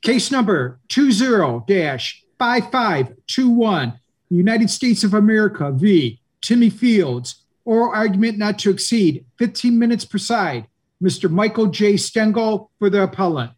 Case number 20-5521, United States of America v. Timmy Fields. Oral argument not to exceed 15 minutes per side. Mr. Michael J. Stengel for the appellant.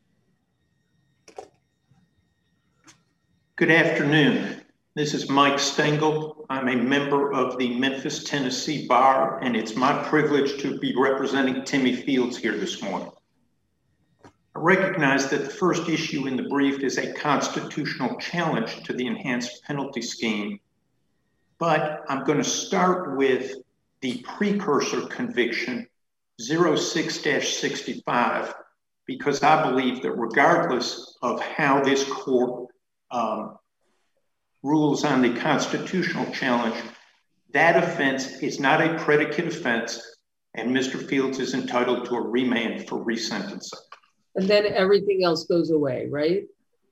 Good afternoon. This is Mike Stengel. I'm a member of the Memphis, Tennessee Bar, and it's my privilege to be representing Timmy Fields here this morning. I recognize that the first issue in the brief is a constitutional challenge to the enhanced penalty scheme, but I'm going to start with the precursor conviction 06-65 because I believe that regardless of how this court rules on the constitutional challenge, that offense is not a predicate offense, and Mr. Fields is entitled to a remand for resentencing. And then everything else goes away, right?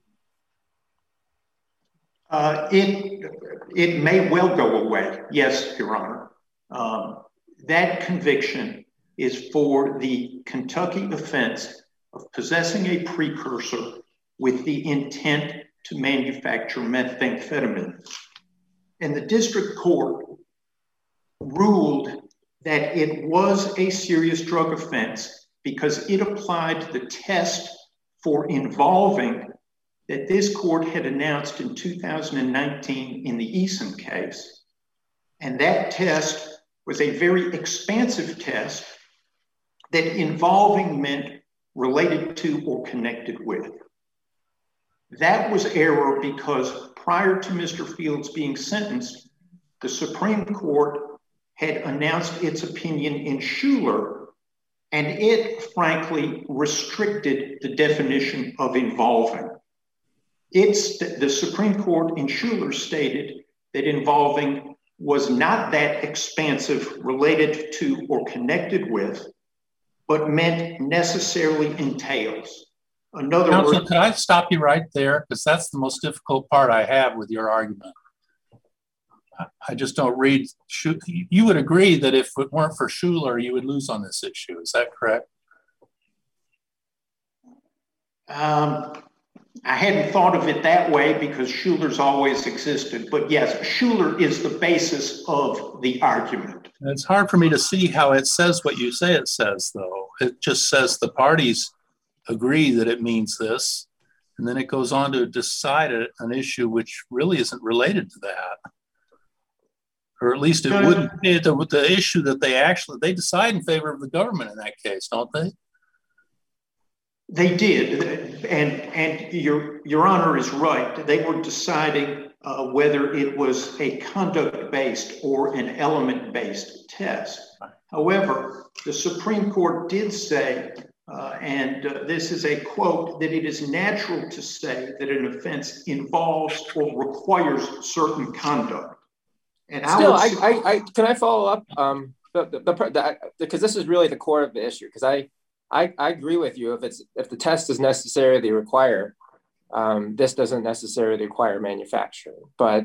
It may well go away, yes, Your Honor. That conviction is for the Kentucky offense of possessing a precursor with the intent to manufacture methamphetamine. And the district court ruled that it was a serious drug offense because it applied the test for involving that this court had announced in 2019 in the Eason case. And that test was a very expansive test that involving meant related to or connected with. That was error because prior to Mr. Fields being sentenced, the Supreme Court had announced its opinion in Shuler, and it frankly restricted the definition of involving. The Supreme Court in Shuler stated that involving was not that expansive, related to or connected with, but meant necessarily entails. In other Counsel, words, could I stop you right there? Because that's the most difficult part I have with your argument. I just don't read. You would agree that if it weren't for Shuler, you would lose on this issue. Is that correct? I hadn't thought of it that way because Shuler's always existed. But yes, Shuler is the basis of the argument. It's hard for me to see how it says what you say it says, though. It just says the parties agree that it means this, and then it goes on to decide an issue which really isn't related to that. Or at least it wouldn't be the issue that they decide in favor of the government in that case, don't they? They did, and your Honor is right. They were deciding whether it was a conduct-based or an element-based test. However, the Supreme Court did say, and this is a quote, that it is natural to say that an offense involves or requires certain conduct. And still, can I follow up? Because this is really the core of the issue. Because I agree with you. If the test is necessarily required, this doesn't necessarily require manufacturing. But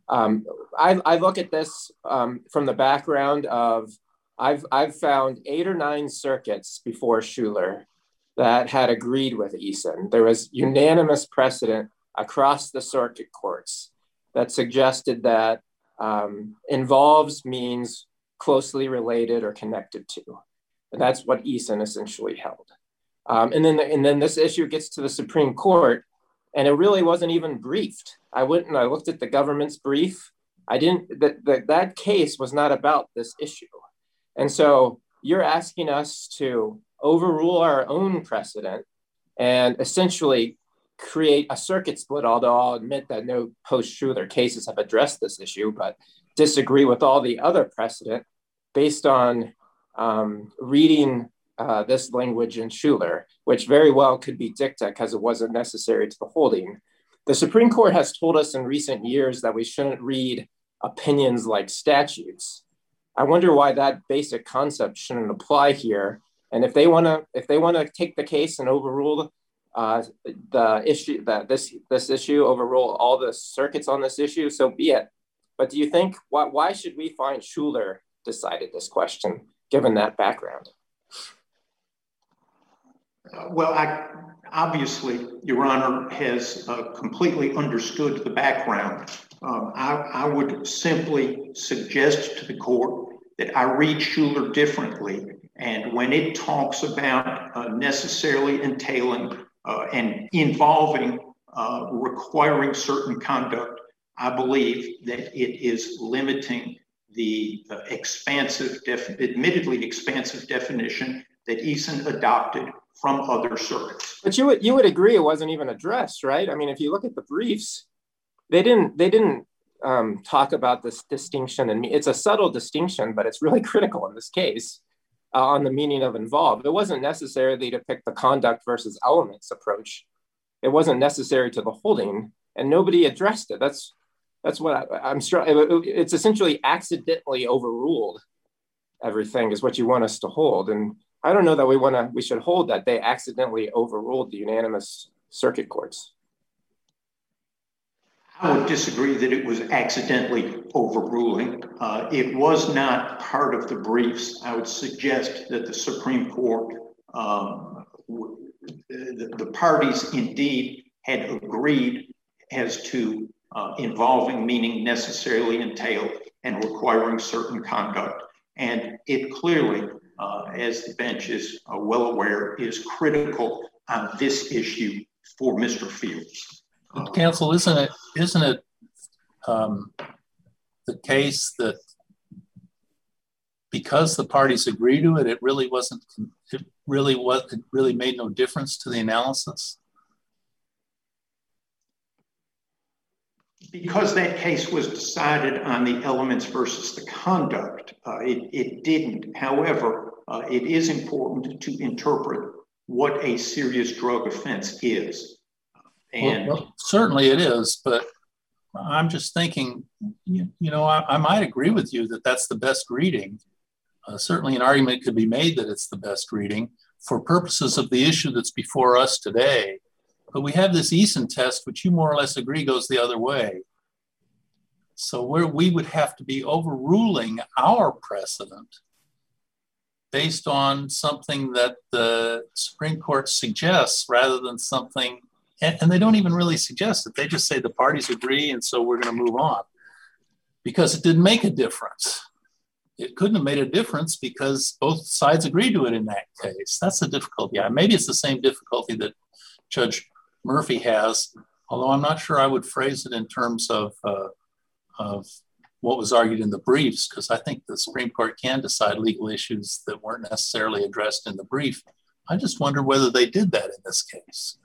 I look at this from the background of I've found 8 or 9 circuits before Shuler that had agreed with Eason. There was unanimous precedent across the circuit courts that suggested that involves means closely related or connected to. And that's what Eason essentially held. And then this issue gets to the Supreme Court, and it really wasn't even briefed. I looked at the government's brief. That case was not about this issue. And so you're asking us to overrule our own precedent and essentially create a circuit split, although I'll admit that no post-Shuler cases have addressed this issue, but disagree with all the other precedent based on reading this language in Shuler, which very well could be dicta because it wasn't necessary to the holding. The Supreme Court has told us in recent years that we shouldn't read opinions like statutes. I wonder why that basic concept shouldn't apply here. And if they want to take the case and overrule the issue, that this issue, overrule all the circuits on this issue, so be it. But do you think why should we find Shuler decided this question given that background? Obviously, Your Honor has completely understood the background. I would simply suggest to the court that I read Schuler differently. And when it talks about necessarily entailing and involving requiring certain conduct, I believe that it is limiting the admittedly expansive definition that Eason adopted from other circuits. But you would agree it wasn't even addressed, right? I mean, if you look at the briefs, they didn't talk about this distinction, and it's a subtle distinction, but it's really critical in this case on the meaning of involved. It wasn't necessarily to pick the conduct versus elements approach. It wasn't necessary to the holding, and nobody addressed it. That's what I'm sure. It's essentially accidentally overruled. Everything is what you want us to hold, and I don't know that we should hold that they accidentally overruled the unanimous circuit courts. I would disagree that it was accidentally overruling. It was not part of the briefs. I would suggest that the Supreme Court, the parties indeed had agreed as to involving, meaning necessarily entail, and requiring certain conduct. And it clearly, as the bench is well aware, is critical on this issue for Mr. Fields. Counsel, isn't it the case that because the parties agree to it, it really made no difference to the analysis? Because that case was decided on the elements versus the conduct, it didn't. However, it is important to interpret what a serious drug offense is. And well, certainly it is, but I'm just thinking, I might agree with you that that's the best reading. Certainly an argument could be made that it's the best reading for purposes of the issue that's before us today. But we have this Eason test, which you more or less agree goes the other way. So we would have to be overruling our precedent based on something that the Supreme Court suggests rather than something, and they don't even really suggest it. They just say the parties agree, and so we're going to move on. Because it didn't make a difference. It couldn't have made a difference because both sides agreed to it in that case. That's the difficulty. Yeah, maybe it's the same difficulty that Judge Murphy has, although I'm not sure I would phrase it in terms of what was argued in the briefs, because I think the Supreme Court can decide legal issues that weren't necessarily addressed in the brief. I just wonder whether they did that in this case.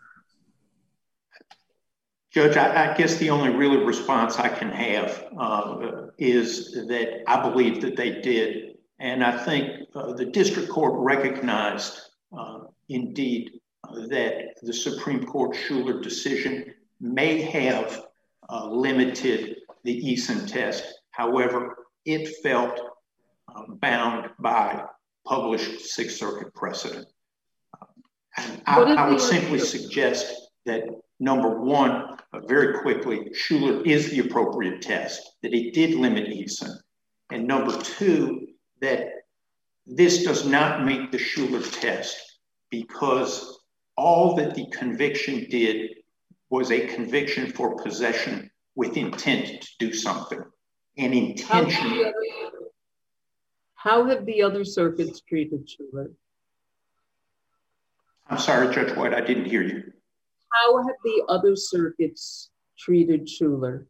Judge, I guess the only real response I can have is that I believe that they did. And I think the district court recognized indeed that the Supreme Court Schuler decision may have limited the Eason test. However, it felt bound by published Sixth Circuit precedent. I would simply suggest that number one, very quickly, Schuler is the appropriate test, that it did limit Eason. And number two, that this does not make the Schuler test because all that the conviction did was a conviction for possession with intent to do something. And intention. How have the other circuits treated Schuler? I'm sorry, Judge White, I didn't hear you. How have the other circuits treated Schuler?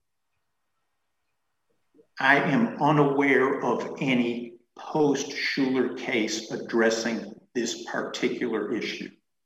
I am unaware of any post-Schuler case addressing this particular issue.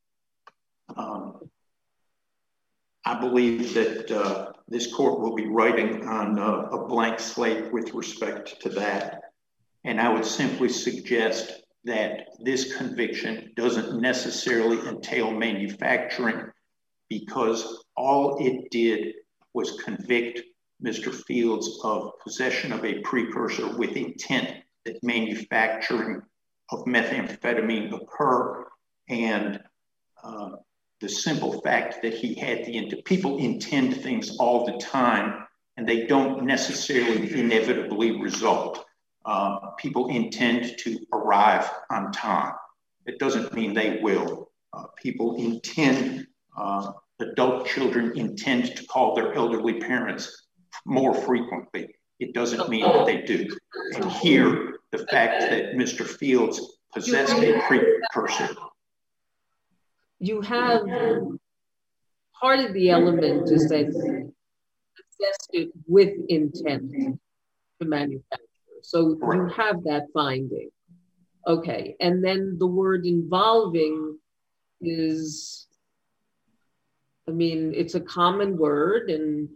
I believe that this court will be writing on a blank slate with respect to that. And I would simply suggest that this conviction doesn't necessarily entail manufacturing because all it did was convict Mr. Fields of possession of a precursor with intent that manufacturing of methamphetamine occur. And the simple fact that he had people intend things all the time and they don't necessarily inevitably result. People intend to arrive on time. It doesn't mean they will. adult children intend to call their elderly parents more frequently. It doesn't mean that they do. And here, the fact that Mr. Fields possessed a precursor. You have part of the element is that possessed it with intent to manufacture. So you have that finding. Okay, and then the word involving is, I mean, it's a common word, and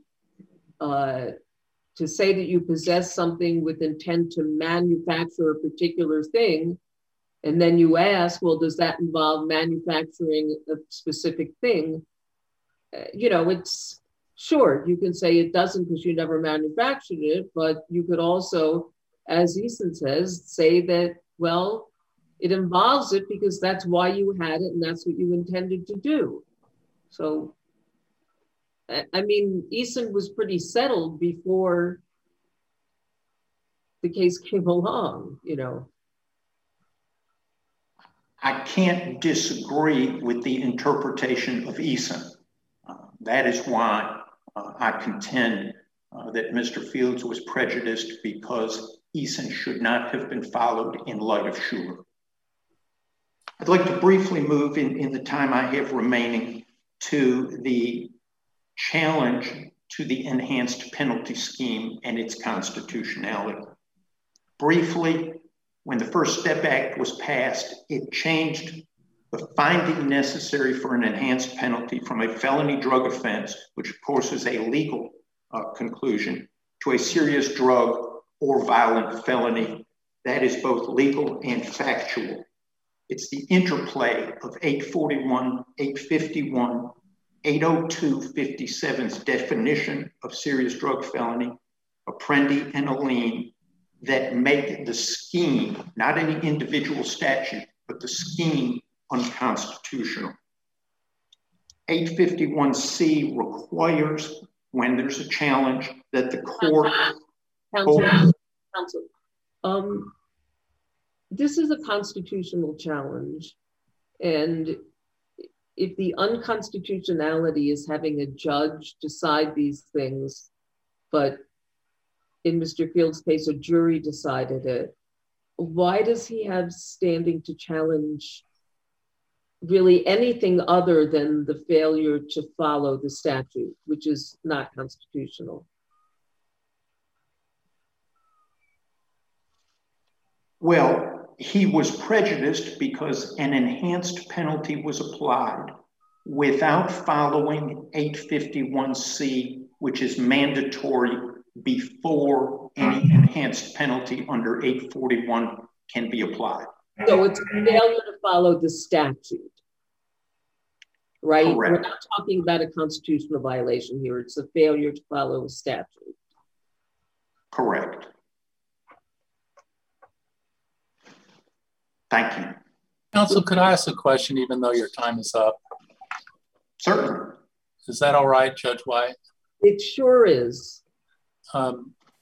to say that you possess something with intent to manufacture a particular thing, and then you ask, well, does that involve manufacturing a specific thing? It's sure, you can say it doesn't because you never manufactured it, but you could also, as Eason says, say that, well, it involves it because that's why you had it and that's what you intended to do. So, I mean, Eason was pretty settled before the case came along, I can't disagree with the interpretation of Eason. That is why I contend that Mr. Fields was prejudiced, because Eason should not have been followed in light of Schuler. I'd like to briefly move in the time I have remaining to the challenge to the enhanced penalty scheme and its constitutionality. Briefly, when the First Step Act was passed, it changed the finding necessary for an enhanced penalty from a felony drug offense, which of course is a legal conclusion, to a serious drug or violent felony that is both legal and factual. It's the interplay of 841, 851, 802.57's definition of serious drug felony, Apprendi and Alene, that make the scheme, not any individual statute, but the scheme unconstitutional. 851C requires, when there's a challenge, that the court... Counsel, this is a constitutional challenge, and if the unconstitutionality is having a judge decide these things, but in Mr. Fields' case, a jury decided it, why does he have standing to challenge really anything other than the failure to follow the statute, which is not constitutional? Well, he was prejudiced because an enhanced penalty was applied without following 851C, which is mandatory before any enhanced penalty under 841 can be applied. So it's a failure to follow the statute, right? Correct. We're not talking about a constitutional violation here. It's a failure to follow a statute. Correct. Thank you. Counsel, could I ask a question, even though your time is up? Certainly. Is that all right, Judge White? It sure is. I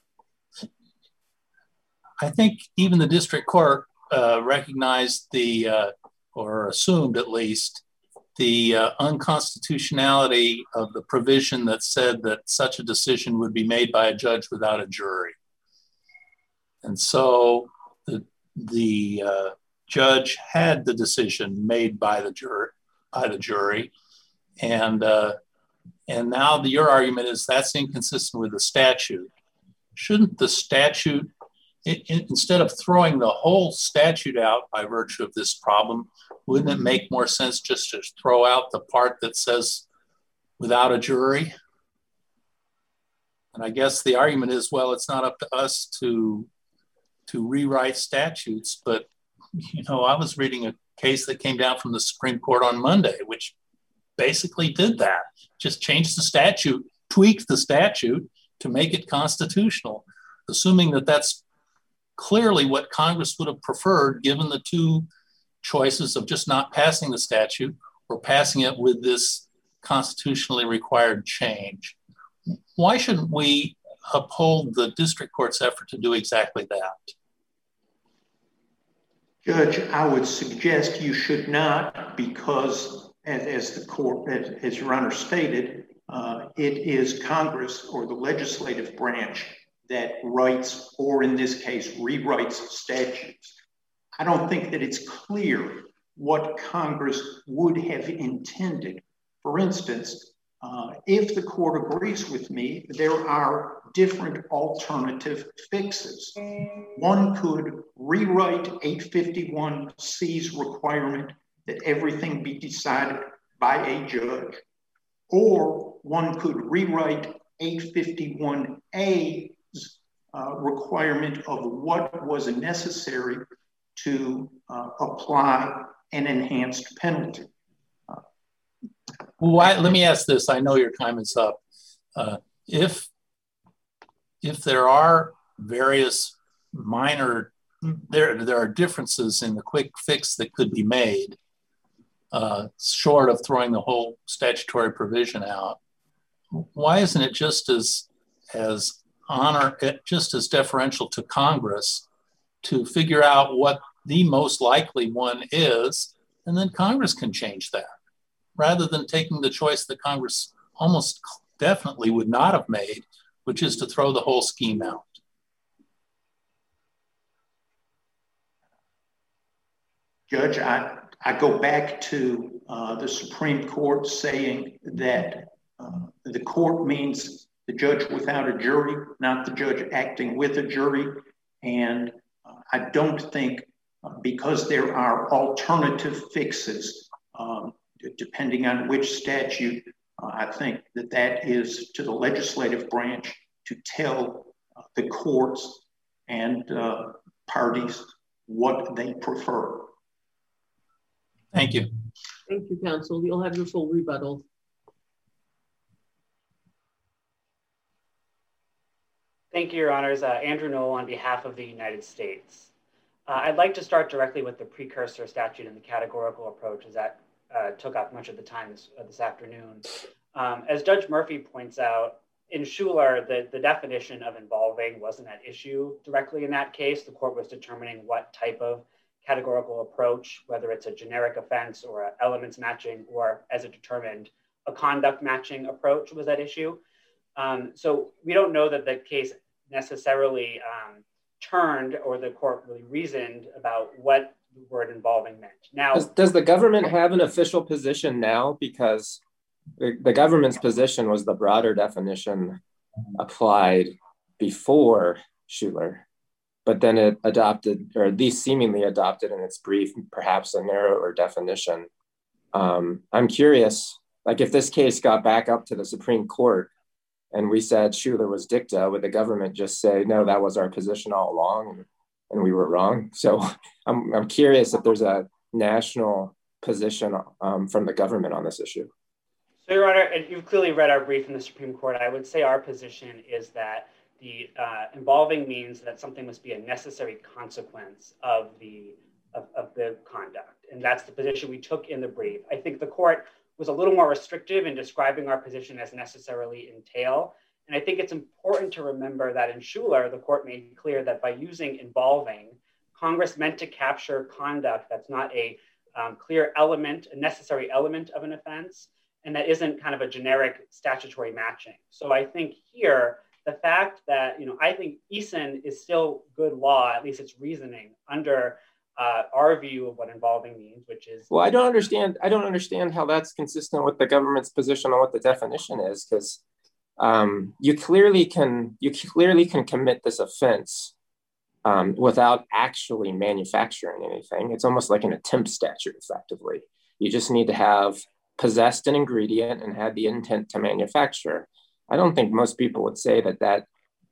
think even the district court recognized or assumed at least, the unconstitutionality of the provision that said that such a decision would be made by a judge without a jury. And so the judge had the decision made by the jury, and now your argument is that's inconsistent with the statute. Shouldn't the statute, instead of throwing the whole statute out by virtue of this problem, wouldn't it make more sense just to throw out the part that says without a jury? And I guess the argument is, well, it's not up to us to rewrite statutes, but I was reading a case that came down from the Supreme Court on Monday, which basically did that, just changed the statute, tweaked the statute to make it constitutional, assuming that that's clearly what Congress would have preferred, given the two choices of just not passing the statute or passing it with this constitutionally required change. Why shouldn't we uphold the district court's effort to do exactly that? Judge, I would suggest you should not, because as the court, as Your Honor stated, it is Congress or the legislative branch that writes, or in this case, rewrites statutes. I don't think that it's clear what Congress would have intended. For instance, if the court agrees with me, there are different alternative fixes. One could rewrite 851C's requirement that everything be decided by a judge, or one could rewrite 851A's requirement of what was necessary to apply an enhanced penalty. Let me ask this. I know your time is up. If there are various minor, there are differences in the quick fix that could be made, short of throwing the whole statutory provision out, why isn't it just as deferential to Congress to figure out what the most likely one is, and then Congress can change that, rather than taking the choice that Congress almost definitely would not have made, which is to throw the whole scheme out? Judge, I go back to the Supreme Court saying that the court means the judge without a jury, not the judge acting with a jury. And I don't think, because there are alternative fixes, depending on which statute, I think that is to the legislative branch to tell the courts and parties what they prefer. Thank you. Thank you, counsel. You'll have your full rebuttal. Thank you, Your Honors. Andrew Knoll on behalf of the United States. I'd like to start directly with the precursor statute and the categorical approach, as that took up much of the time this afternoon. As Judge Murphy points out, in Shuler, the definition of involving wasn't at issue directly in that case. The court was determining what type of categorical approach, whether it's a generic offense or an elements matching, or as it determined, a conduct matching approach was at issue. So we don't know that the case necessarily turned, or the court really reasoned about what the word involving meant. Now, does the government have an official position now? Because the government's position was the broader definition applied before Shuler, but then it adopted, or at least seemingly adopted in its brief, perhaps a narrower definition. I'm curious, like if this case got back up to the Supreme Court and we said Shuler was dicta, would the government just say, no, that was our position all along and we were wrong? So I'm curious if there's a national position from the government on this issue. So, Your Honor, you've clearly read our brief in the Supreme Court. I would say our position is that the involving means that something must be a necessary consequence of the conduct. And that's the position we took in the brief. I think the court was a little more restrictive in describing our position as necessarily entail. And I think it's important to remember that in Shuler, the court made clear that by using involving, Congress meant to capture conduct that's not a clear element, a necessary element of an offense, and that isn't kind of a generic statutory matching. So I think here, the fact that, I think Eason is still good law, at least it's reasoning under our view of what involving means, which is... Well, I don't understand how that's consistent with the government's position on what the definition is, because you clearly can commit this offense without actually manufacturing anything. It's almost like an attempt statute, effectively. You just need to have possessed an ingredient and had the intent to manufacture. I don't think most people would say that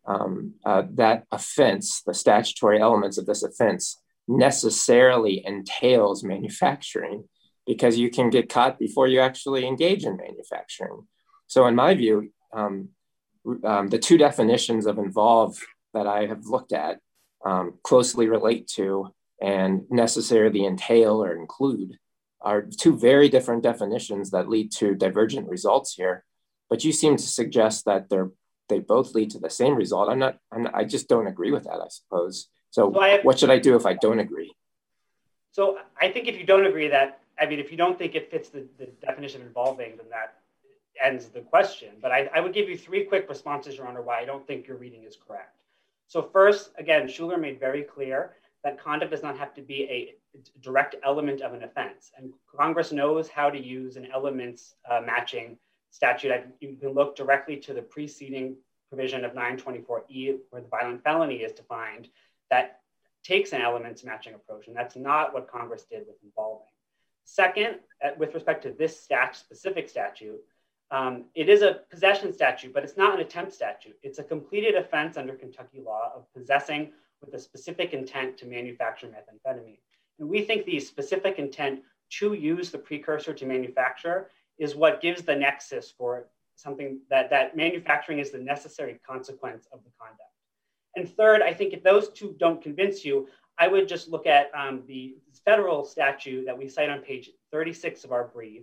offense, the statutory elements of this offense, necessarily entails manufacturing, because you can get caught before you actually engage in manufacturing. So in my view, the two definitions of involve that I have looked at closely relate to and necessarily entail or include are two very different definitions that lead to divergent results here. But you seem to suggest that they both lead to the same result. I just don't agree with that, I suppose. So what should I do if I don't agree? So I think if you don't agree that, if you don't think it fits the definition of involving, then that ends the question. But I would give you 3 quick responses, Your Honor, why I don't think your reading is correct. So first, again, Shuler made very clear that conduct does not have to be a direct element of an offense. And Congress knows how to use an elements matching statute. You can look directly to the preceding provision of 924E, where the violent felony is defined, that takes an elements matching approach. And that's not what Congress did with involving. Second, with respect to this specific statute, it is a possession statute, but it's not an attempt statute. It's a completed offense under Kentucky law of possessing with a specific intent to manufacture methamphetamine. And we think the specific intent to use the precursor to manufacture is what gives the nexus for something that manufacturing is the necessary consequence of the conduct. And third, I think if those 2 don't convince you, I would just look at the federal statute that we cite on page 36 of our brief,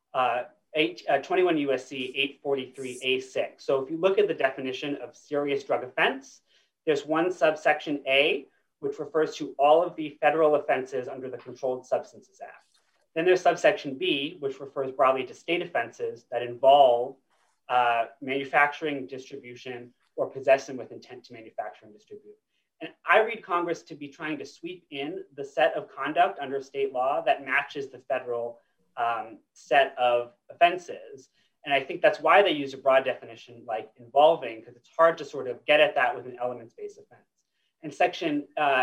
21 USC 843A6. So if you look at the definition of serious drug offense, there's one subsection A, which refers to all of the federal offenses under the Controlled Substances Act. Then there's subsection B, which refers broadly to state offenses that involve manufacturing, distribution, or possession with intent to manufacture and distribute. And I read Congress to be trying to sweep in the set of conduct under state law that matches the federal set of offenses. And I think that's why they use a broad definition like involving, because it's hard to sort of get at that with an elements-based offense. And section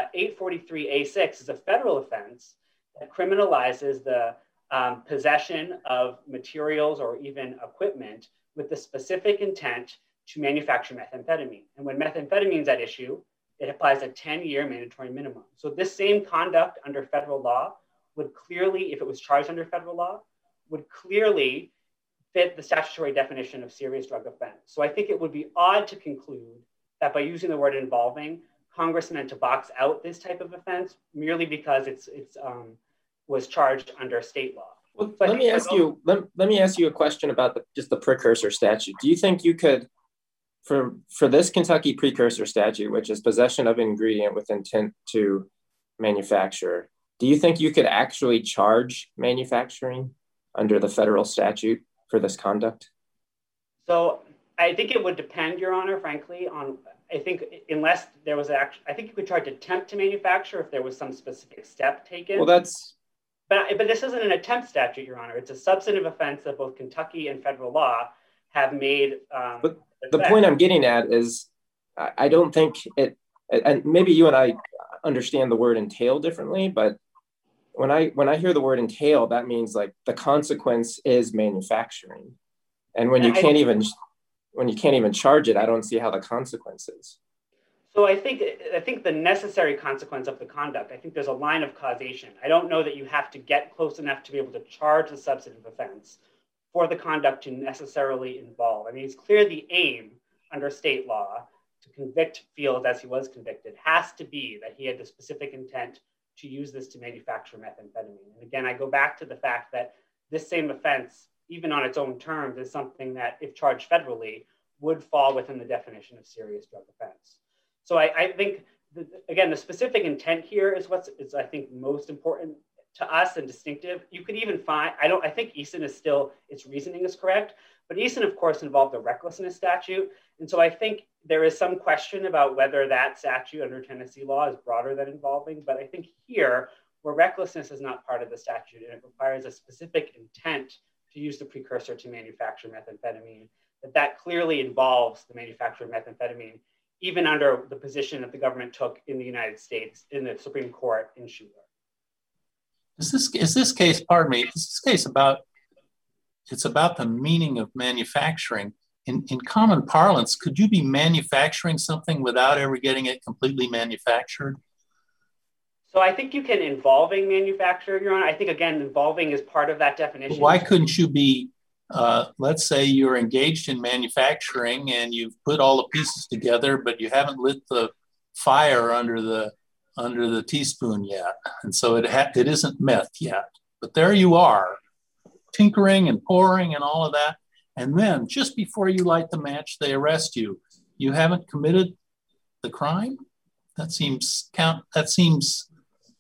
843A6 is a federal offense that criminalizes the possession of materials or even equipment with the specific intent to manufacture methamphetamine. And when methamphetamine is at issue, it applies a 10-year mandatory minimum. So this same conduct under federal law would clearly, if it was charged under federal law, would clearly fit the statutory definition of serious drug offense. So I think it would be odd to conclude that by using the word involving, Congress meant to box out this type of offense merely because it's was charged under state law. Well, let me ask you a question about just the precursor statute. Do you think you could, for this Kentucky precursor statute, which is possession of ingredient with intent to manufacture, do you think you could actually charge manufacturing under the federal statute for this conduct? So I think it would depend, Your Honor, frankly, on, I think unless there was I think you could charge attempt to manufacture if there was some specific step taken. Well, But this isn't an attempt statute, Your Honor. It's a substantive offense that both Kentucky and federal law have made. But the point I'm getting at is I don't think it, and maybe you and I understand the word entail differently, but when I hear the word entail, that means like the consequence is manufacturing. And when you can't even charge it, I don't see how the consequence is. So I think the necessary consequence of the conduct, I think there's a line of causation. I don't know that you have to get close enough to be able to charge the substantive offense for the conduct to necessarily involve. I mean, it's clear the aim under state law to convict Fields as he was convicted has to be that he had the specific intent to use this to manufacture methamphetamine. And again, I go back to the fact that this same offense, even on its own terms, is something that, if charged federally, would fall within the definition of serious drug offense. So I think, again, the specific intent here is what's I think most important to us and distinctive. You could even find, I think Eason is still, its reasoning is correct, but Eason, of course, involved the recklessness statute. And so I think there is some question about whether that statute under Tennessee law is broader than involving. But I think here, where recklessness is not part of the statute and it requires a specific intent to use the precursor to manufacture methamphetamine, that clearly involves the manufacture of methamphetamine, even under the position that the government took in the United States in the Supreme Court in Shuler. Is this case, pardon me, is this case about the meaning of manufacturing? In common parlance, could you be manufacturing something without ever getting it completely manufactured? So I think you can involving manufacture, Your Honor. I think, again, involving is part of that definition. Why couldn't you be, let's say you're engaged in manufacturing and you've put all the pieces together, but you haven't lit the fire under the teaspoon yet. And so it isn't meth yet, but there you are, tinkering and pouring and all of that. And then just before you light the match, they arrest you. You haven't committed the crime? That seems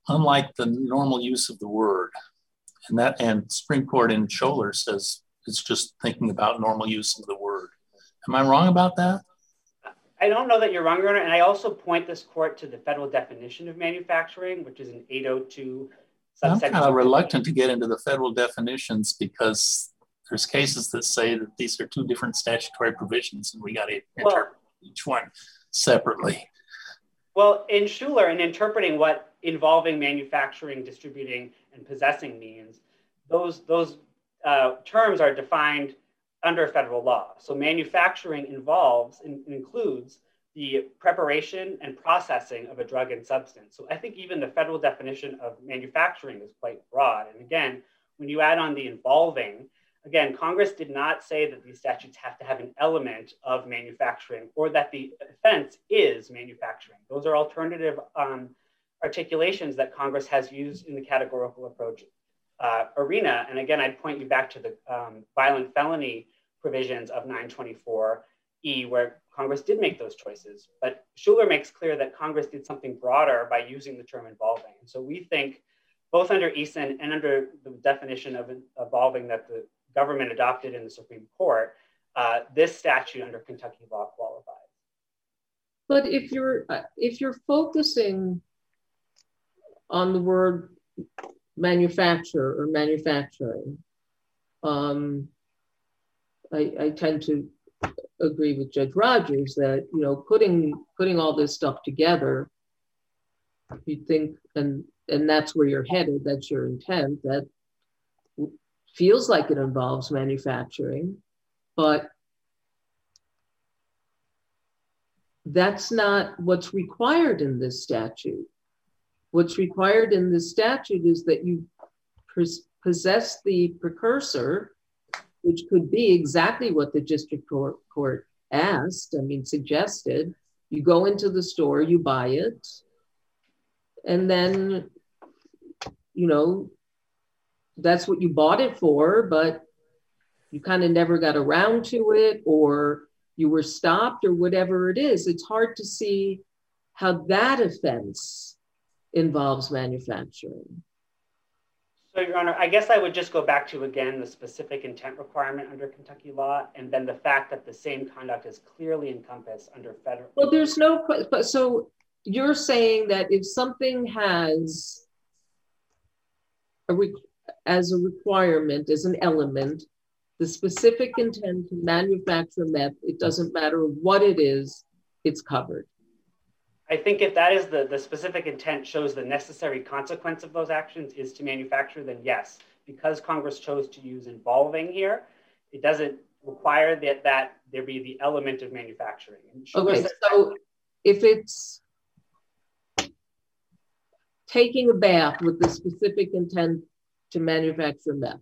unlike the normal use of the word. And Supreme Court in Scholar says it's just thinking about normal use of the word. Am I wrong about that? I don't know that you're wrong, Your Honor. And I also point this court to the federal definition of manufacturing, which is an 802 subsection. I'm kind of reluctant to get into the federal definitions because there's cases that say that these are two different statutory provisions and we got to interpret each one separately. Well, in Schuler, in interpreting what involving manufacturing, distributing, and possessing means, those terms are defined under federal law. So manufacturing includes the preparation and processing of a drug and substance. So I think even the federal definition of manufacturing is quite broad. And again, when you add on the involving, again, Congress did not say that these statutes have to have an element of manufacturing or that the offense is manufacturing. Those are alternative articulations that Congress has used in the categorical approach arena. And again, I'd point you back to the violent felony provisions of 924E, where Congress did make those choices. But Schuler makes clear that Congress did something broader by using the term involving. And so we think both under Eason and under the definition of involving that the government adopted in the Supreme Court, this statute under Kentucky law qualifies. But if you're focusing on the word manufacture or manufacturing, I tend to agree with Judge Rogers that, you know, putting all this stuff together, you think, and that's where you're headed, that's your intent, that feels like it involves manufacturing, but that's not what's required in this statute. What's required in this statute is that you possess the precursor, which could be exactly what the district court asked, suggested. You go into the store, you buy it, and then, you know, that's what you bought it for, but you kind of never got around to it, or you were stopped, or whatever it is. It's hard to see how that offense involves manufacturing. So, Your Honor, I guess I would just go back to, again, the specific intent requirement under Kentucky law, and then the fact that the same conduct is clearly encompassed under federal. Well, there's no, so you're saying that if something has as a requirement, as an element, the specific intent to manufacture meth, it doesn't matter what it is, it's covered. I think if that is the specific intent shows the necessary consequence of those actions is to manufacture, then yes, because Congress chose to use involving here, it doesn't require that there be the element of manufacturing. Okay, so if it's taking a bath with the specific intent to manufacture meth,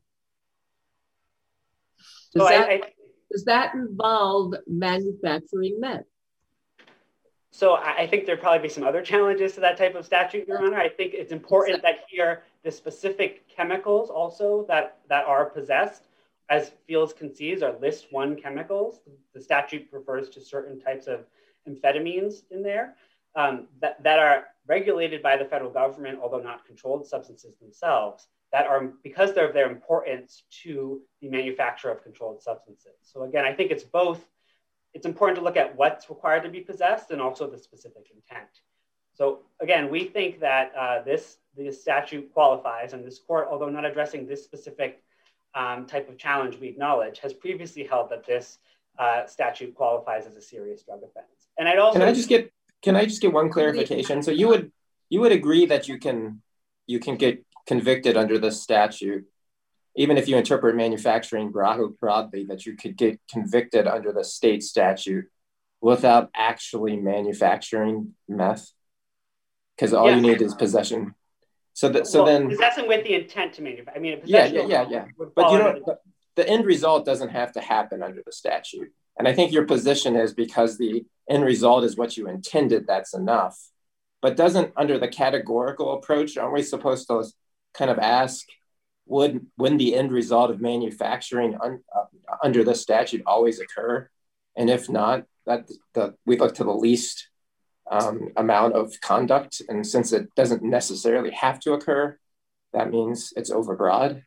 does that involve manufacturing meth? So I think there'd probably be some other challenges to that type of statute, Your Honor. I think it's important that here the specific chemicals also that are possessed, as Fields concedes, are list 1 chemicals. The statute refers to certain types of amphetamines in there that are regulated by the federal government, although not controlled substances themselves, that are, because of their importance to the manufacture of controlled substances. So again, I think it's both. It's important to look at what's required to be possessed and also the specific intent. So again, we think that this statute qualifies, and this court, although not addressing this specific type of challenge, we acknowledge, has previously held that this statute qualifies as a serious drug offense. And I'd also can I just get one clarification? So you would agree that you can get convicted under this statute, even if you interpret manufacturing broadly, that you could get convicted under the state statute without actually manufacturing meth, because all you need is possession. Then possessing with the intent to manufacture. Yeah. But the end result doesn't have to happen under the statute. And I think your position is because the end result is what you intended, that's enough. But doesn't, under the categorical approach, aren't we supposed to kind of ask, wouldn't the end result of manufacturing under the statute always occur? And if not, we look to the least amount of conduct. And since it doesn't necessarily have to occur, that means it's overbroad.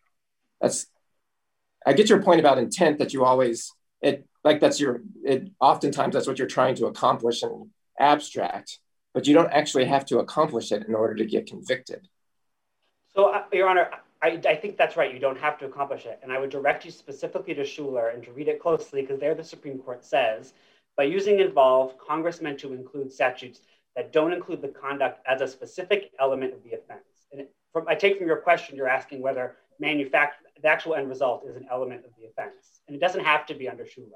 I get your point about intent, that you always, oftentimes that's what you're trying to accomplish in abstract, but you don't actually have to accomplish it in order to get convicted. So, Your Honor, I think that's right. You don't have to accomplish it. And I would direct you specifically to Schuler and to read it closely, because there the Supreme Court says, by using involve, Congress meant to include statutes that don't include the conduct as a specific element of the offense. And I take from your question, you're asking whether the actual end result is an element of the offense. And it doesn't have to be under Schuler.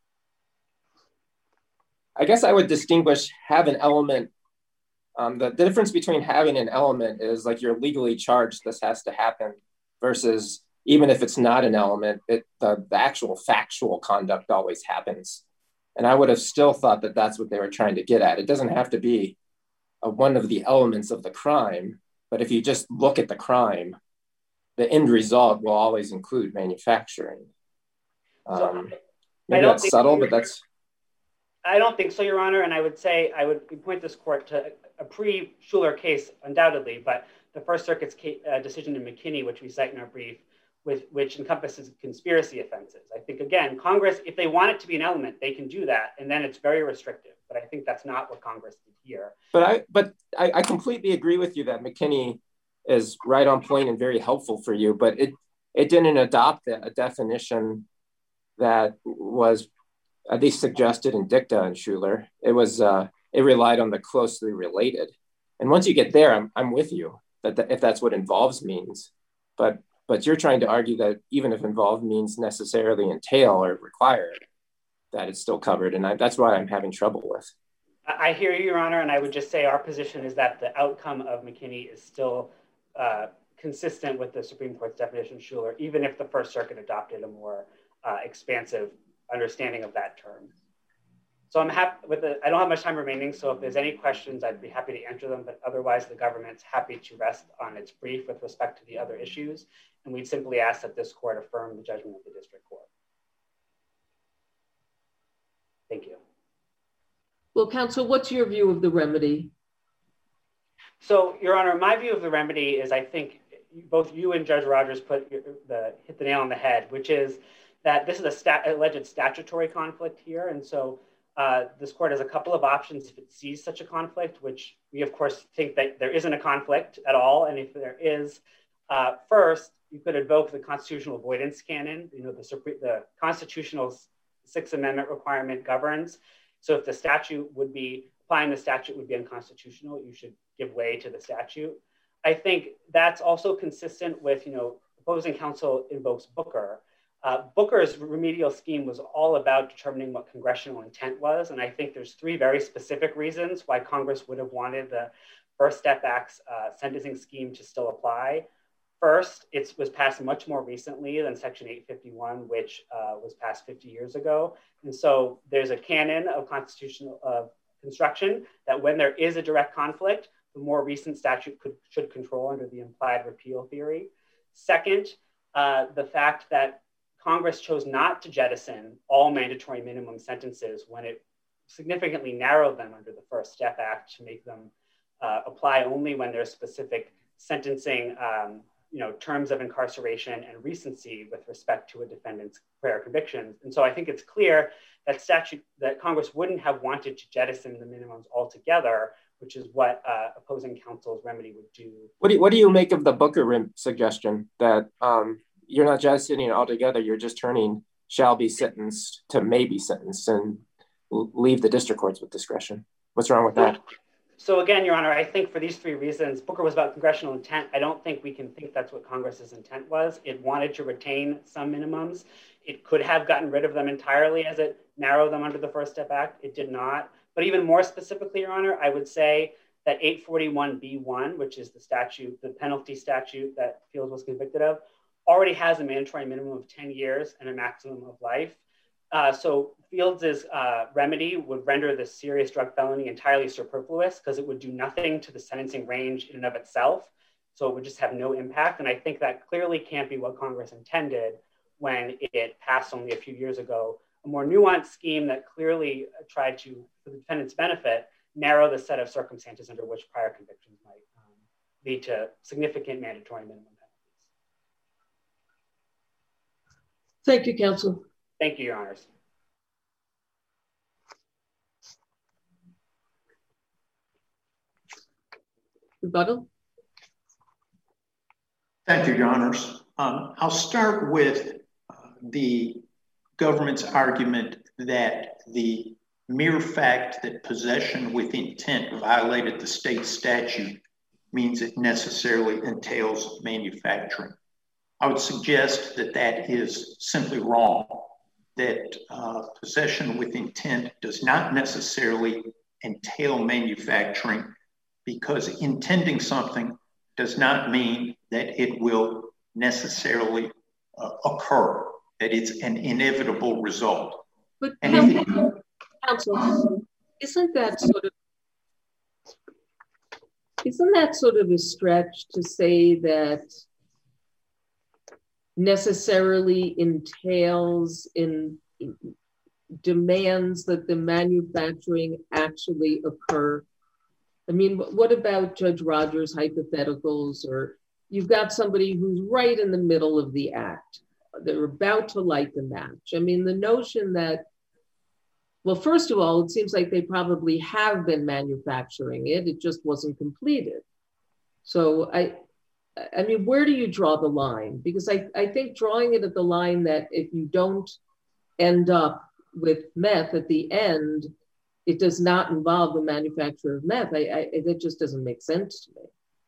I guess I would distinguish have an element. The difference between having an element is like you're legally charged, this has to happen, versus even if it's not an element, the actual factual conduct always happens. And I would have still thought that that's what they were trying to get at. It doesn't have to be one of the elements of the crime, but if you just look at the crime, the end result will always include manufacturing. Maybe that's subtle, but that's... I don't think so, Your Honor. And I would say, I would point this court to a pre-Schuler case, undoubtedly, but the First Circuit's decision in McKinney, which we cite in our brief, which encompasses conspiracy offenses. I think, again, Congress, if they want it to be an element, they can do that, and then it's very restrictive. But I think that's not what Congress did here. But I completely agree with you that McKinney is right on point and very helpful for you, but it didn't adopt a definition that was at least suggested in dicta in Schuler. It relied on the closely related. And once you get there, I'm with you that if that's what involves means, but you're trying to argue that even if involved means necessarily entail or require, that it's still covered. And that's why I'm having trouble with. I hear you, Your Honor. And I would just say our position is that the outcome of McKinney is still consistent with the Supreme Court's definition of Schuler, even if the First Circuit adopted a more expansive understanding of that term. So I'm happy with I don't have much time remaining, so if there's any questions, I'd be happy to answer them, but otherwise the government's happy to rest on its brief with respect to the other issues, and we'd simply ask that this court affirm the judgment of the district court. Thank you. Well, counsel, what's your view of the remedy? So, Your Honor, my view of the remedy is, I think both you and Judge Rogers hit the nail on the head, which is that this is alleged statutory conflict here. And so this court has a couple of options if it sees such a conflict, which we, of course, think that there isn't a conflict at all. And if there is, first, you could invoke the constitutional avoidance canon. You know, the constitutional Sixth Amendment requirement governs. So if the statute applying the statute would be unconstitutional, you should give way to the statute. I think that's also consistent with, opposing counsel invokes Booker. Booker's remedial scheme was all about determining what congressional intent was. And I think there's three very specific reasons why Congress would have wanted the First Step Act's sentencing scheme to still apply. First, it was passed much more recently than Section 851, which was passed 50 years ago. And so there's a canon of constitutional construction that when there is a direct conflict, the more recent statute should control under the implied repeal theory. Second, the fact that Congress chose not to jettison all mandatory minimum sentences when it significantly narrowed them under the First Step Act to make them apply only when there's specific sentencing terms of incarceration and recency with respect to a defendant's prior convictions. And so I think it's clear that Congress wouldn't have wanted to jettison the minimums altogether, which is what opposing counsel's remedy would do. What do you make of the Booker suggestion that you're not jettisoning it altogether, you're just turning shall be sentenced to may be sentenced and leave the district courts with discretion? What's wrong with that? So again, Your Honor, I think for these three reasons, Booker was about congressional intent. I don't think we can think that's what Congress's intent was. It wanted to retain some minimums. It could have gotten rid of them entirely as it narrowed them under the First Step Act. It did not. But even more specifically, Your Honor, I would say that 841B1, which is the penalty statute that Fields was convicted of, already has a mandatory minimum of 10 years and a maximum of life. So Fields's remedy would render this serious drug felony entirely superfluous because it would do nothing to the sentencing range in and of itself. So it would just have no impact. And I think that clearly can't be what Congress intended when it passed only a few years ago, a more nuanced scheme that clearly tried to, for the defendant's benefit, narrow the set of circumstances under which prior convictions might lead to significant mandatory minimum penalties. Thank you, counsel. Thank you, Your Honors. Rebuttal? Thank you, Your Honors. I'll start with the government's argument that the mere fact that possession with intent violated the state statute means it necessarily entails manufacturing. I would suggest that that is simply wrong, that possession with intent does not necessarily entail manufacturing, because intending something does not mean that it will necessarily occur, that it's an inevitable result. But counsel, isn't that sort of a stretch to say that necessarily entails in demands that the manufacturing actually occur? I mean, what about Judge Rogers' hypotheticals? Or you've got somebody who's right in the middle of the act. They're about to light the match. I mean, the notion that, well, first of all, it seems like they probably have been manufacturing it. It just wasn't completed. So I mean, where do you draw the line? Because I think drawing it at the line that if you don't end up with meth at the end, it does not involve the manufacture of meth. That just doesn't make sense to me.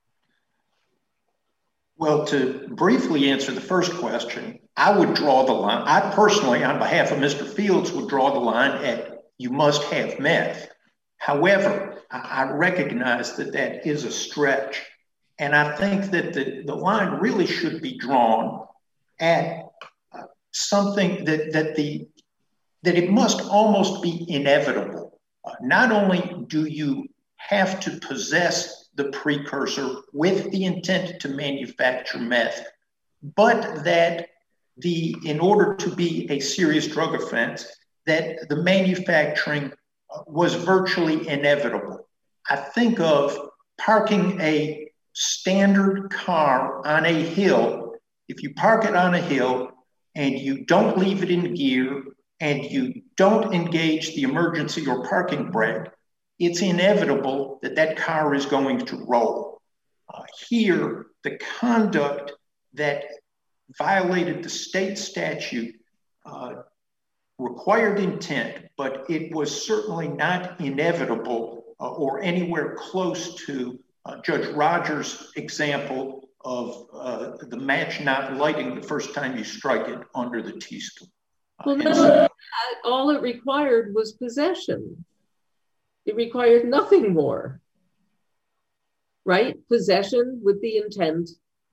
Well, to briefly answer the first question, I would draw the line. I personally, on behalf of Mr. Fields, would draw the line at you must have meth. However, I recognize that that is a stretch. And I think that the line really should be drawn at something that it must almost be inevitable. Not only do you have to possess the precursor with the intent to manufacture meth, but that in order to be a serious drug offense, that the manufacturing was virtually inevitable. I think of parking a standard car on a hill. If you park it on a hill and you don't leave it in gear and you don't engage the emergency or parking brake, it's inevitable that that car is going to roll. Here, the conduct that violated the state statute required intent, but it was certainly not inevitable or anywhere close to Judge Rogers' example of the match not lighting the first time you strike it under the teaspoon. Well, all it required was possession. It required nothing more, right? Possession with the intent.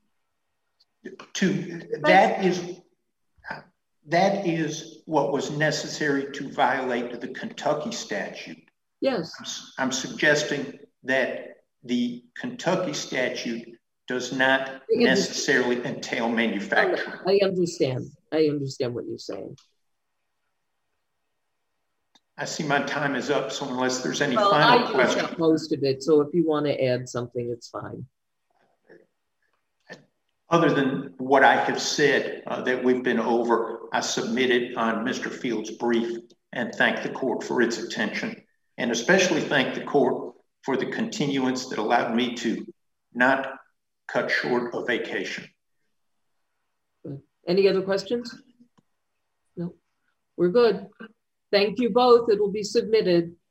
That is what was necessary to violate the Kentucky statute. Yes. I'm suggesting that the Kentucky statute does not necessarily entail manufacturing. I understand what you're saying. I see my time is up, so unless there's any final questions. I just got most of it, so if you want to add something, it's fine. Other than what I have said that we've been over, I submitted on Mr. Fields' brief and thank the court for its attention, and especially thank the court for the continuance that allowed me to not cut short a vacation. Any other questions? No, we're good. Thank you both. It will be submitted.